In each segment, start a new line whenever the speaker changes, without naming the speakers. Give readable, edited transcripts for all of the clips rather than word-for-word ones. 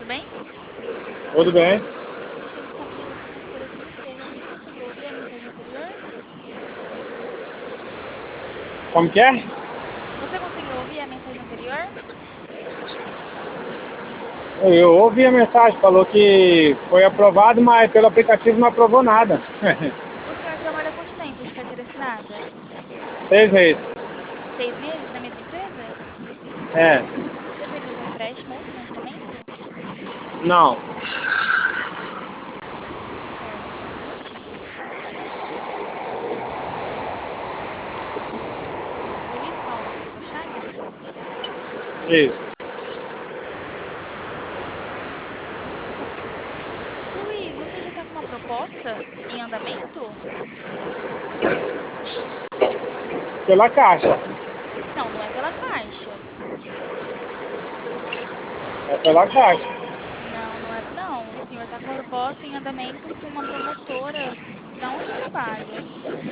tudo bem?
Tudo bem?
Deixa eu só fazer algumas coisas com você. Você conseguiu ouvir a mensagem anterior?
Como que é?
Você conseguiu ouvir a mensagem anterior?
Eu ouvi a mensagem, falou que foi aprovado, mas pelo aplicativo não aprovou nada.
O senhor trabalha quanto tempo de carteira assinada?
6 meses.
6 meses na mesma empresa?
É,
Você fez algum empréstimo ou financiamento?
não.
Certo, só um minutinho. Luiz Paulo Silva Chagas?
Isso.
Luiz, você já está com uma proposta em andamento?
Pela Caixa.
Não, não é pela Caixa.
É pela Caixa.
Não, não é. Não, o senhor está com uma proposta em andamento com uma promotora da onde trabalha.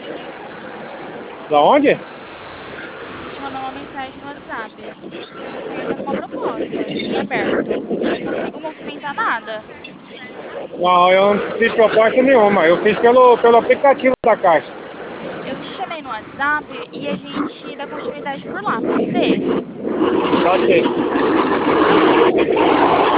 Da onde?
Eu te mandar uma mensagem no WhatsApp. O senhor está com uma proposta em aberto. Eu não consigo movimentar nada.
Não, eu não fiz proposta nenhuma. Eu fiz pelo aplicativo da Caixa.
Eu te chamei no WhatsApp e a gente dá continuidade por lá, pode ser?
Ok.